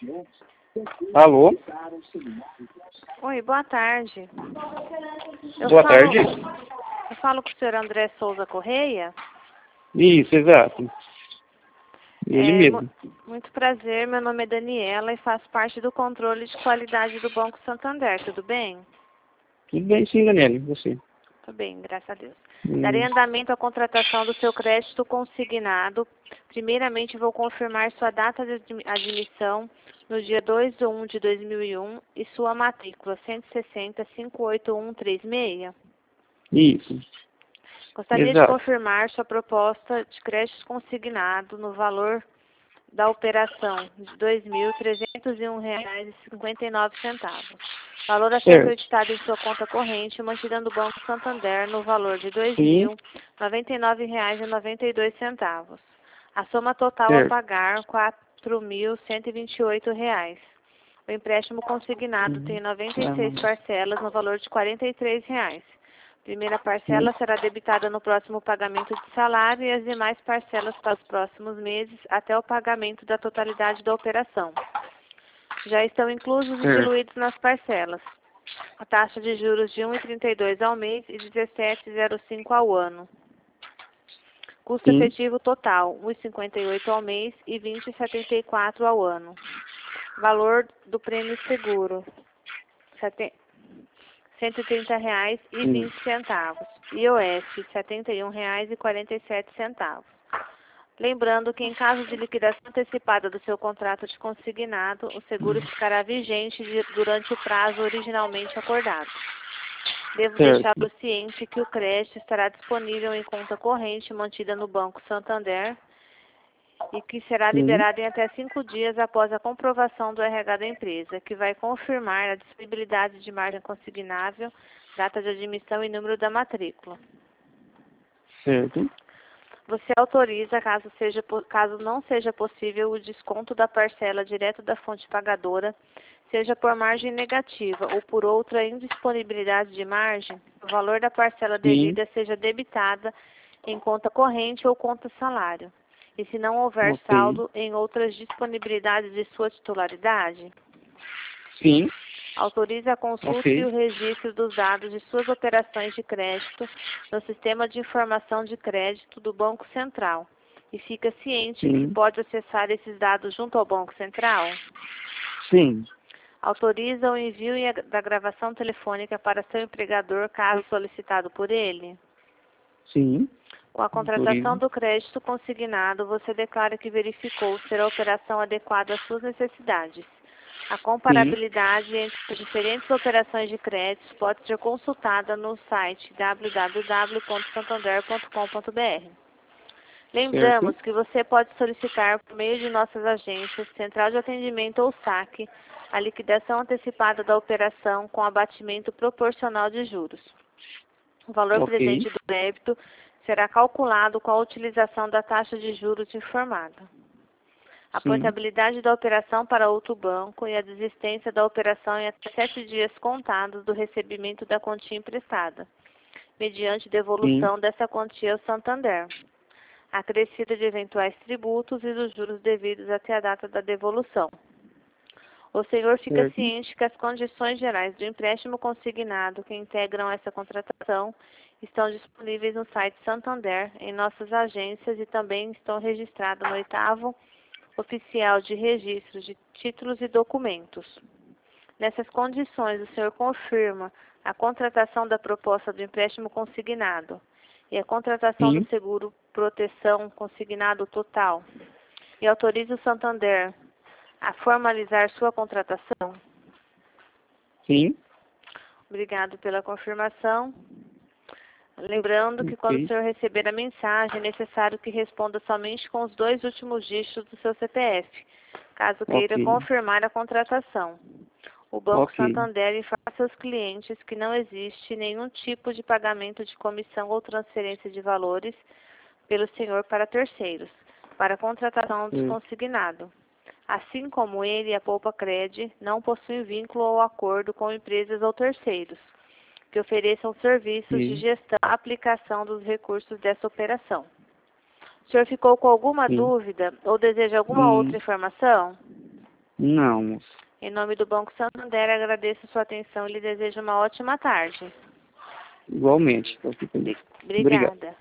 Alô? Oi, boa tarde. Boa tarde. Eu falo com o senhor André Souza Correia. Isso, exato. Ele mesmo. Muito prazer, meu nome é Daniela e faço parte do controle de qualidade do Banco Santander, tudo bem? Tudo bem sim, Daniela, e você? Tudo bem, graças a Deus. Darei andamento à contratação do seu crédito consignado. Primeiramente, vou confirmar sua data de admissão no dia 2/1 de 2001 e sua matrícula 160-58136. Isso. Gostaria Exato. de confirmar sua proposta de crédito consignado no valor da operação de R$ 2.301,59. Valor a ser Certo. acreditado em sua conta corrente, mantida no Banco Santander no valor de R$ Sim. 2.099,92. A soma total a Certo. pagar R$ 4.128. O empréstimo consignado tem 96 parcelas no valor de R$ 43. Primeira parcela será debitada no próximo pagamento de salário e as demais parcelas para os próximos meses até o pagamento da totalidade da operação. Já estão inclusos e diluídos nas parcelas a taxa de juros de 1,32 ao mês e 17,05 ao ano. Custo efetivo total, 1,58 ao mês e 20,74 ao ano. Valor do prêmio seguro, R$ 130,20. IOF, R$ 71,47. Lembrando que em caso de liquidação antecipada do seu contrato de consignado, o seguro ficará vigente durante o prazo originalmente acordado. Devo deixá-lo ciente que o crédito estará disponível em conta corrente mantida no Banco Santander e que será liberado em até 5 dias após a comprovação do RH da empresa, que vai confirmar a disponibilidade de margem consignável, data de admissão e número da matrícula. Certo. Você autoriza, caso não seja possível, o desconto da parcela direto da fonte pagadora, seja por margem negativa ou por outra indisponibilidade de margem, o valor da parcela devida seja debitada em conta corrente ou conta salário. E se não houver saldo em outras disponibilidades de sua titularidade? Sim. Autoriza a consulta e o registro dos dados de suas operações de crédito no Sistema de Informação de Crédito do Banco Central. E fica ciente que pode acessar esses dados junto ao Banco Central? Sim. Autoriza o envio da gravação telefônica para seu empregador, caso solicitado por ele? Sim. Com a contratação do crédito consignado, você declara que verificou ser a operação adequada às suas necessidades. A comparabilidade entre as diferentes operações de crédito pode ser consultada no site www.santander.com.br. Lembramos que você pode solicitar, por meio de nossas agências, Central de Atendimento ou SAC, a liquidação antecipada da operação com abatimento proporcional de juros. O valor presente do débito será calculado com a utilização da taxa de juros informada. A portabilidade da operação para outro banco e a desistência da operação em até 7 dias contados do recebimento da quantia emprestada, mediante devolução dessa quantia ao Santander, acrescida de eventuais tributos e dos juros devidos até a data da devolução. O senhor fica ciente que as condições gerais do empréstimo consignado que integram essa contratação estão disponíveis no site Santander, em nossas agências e também estão registradas no 8º Oficial de Registro de Títulos e Documentos. Nessas condições, o senhor confirma a contratação da proposta do empréstimo consignado e a contratação do seguro proteção consignado total e autoriza o Santander a formalizar sua contratação? Sim. Obrigado pela confirmação. Lembrando que quando o senhor receber a mensagem, é necessário que responda somente com os 2 últimos dígitos do seu CPF, caso queira confirmar a contratação. O Banco Santander informa seus clientes que não existe nenhum tipo de pagamento de comissão ou transferência de valores pelo senhor para terceiros, para a contratação do consignado. Assim como ele, a Poupa Cred não possui vínculo ou acordo com empresas ou terceiros que ofereçam serviços de gestão e aplicação dos recursos dessa operação. O senhor ficou com alguma dúvida ou deseja alguma outra informação? Não, moça. Em nome do Banco Santander, agradeço sua atenção e lhe desejo uma ótima tarde. Igualmente. Tô aqui feliz. Obrigado. Obrigada.